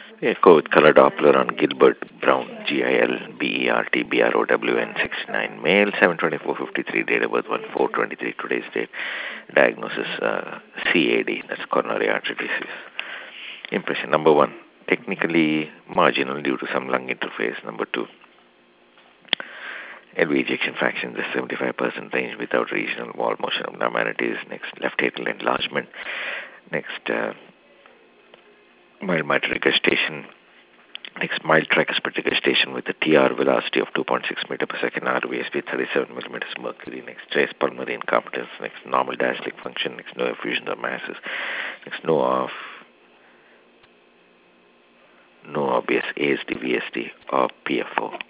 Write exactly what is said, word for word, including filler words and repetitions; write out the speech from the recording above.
Yeah, go with color Doppler on Gilbert Brown, G I L B E R T B R O W N sixty-nine, male, seven twenty-four fifty-three, date of birth one four twenty-three, today's date, diagnosis uh, C A D, that's coronary artery disease. Impression number one, technically marginal due to some lung interface. Number two, L V ejection fraction in the seventy-five percent range without regional wall motion abnormalities. Next, left atrial enlargement. Next, uh, mild mitral regurgitation. Next, mild tricuspid regurgitation with a T R velocity of two point six meter per second, R V S P thirty-seven millimeters mercury. Next, trace pulmonary incompetence. Next, normal diastolic function. Next, no effusion of masses. Next, no of no obvious A S D, V S D, or P F O.